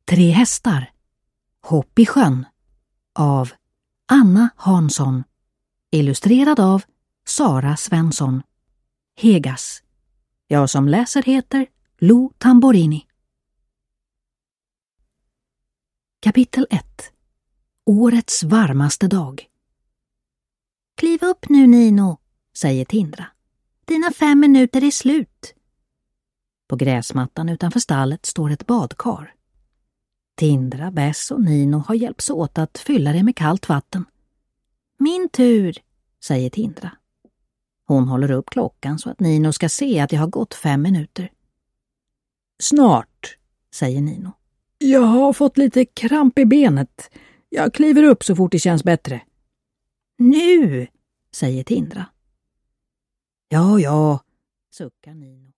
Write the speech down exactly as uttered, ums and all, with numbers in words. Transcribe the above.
Tre hästar. Hopp i sjön av Anna Hansson. Illustrerad av Sara Svensson. Hegas. Jag som läser heter Lo Tamborini. Kapitel ett. Årets varmaste dag. Kliv upp nu, Nino, säger Tindra. Dina fem minuter är slut. På gräsmattan utanför stallet står ett badkar. Tindra, Bess och Nino har hjälpts åt att fylla det med kallt vatten. Min tur, säger Tindra. Hon håller upp klockan så att Nino ska se att det har gått fem minuter. Snart, säger Nino. Jag har fått lite kramp i benet. Jag kliver upp så fort det känns bättre. Nu, säger Tindra. Ja, ja, suckar Nino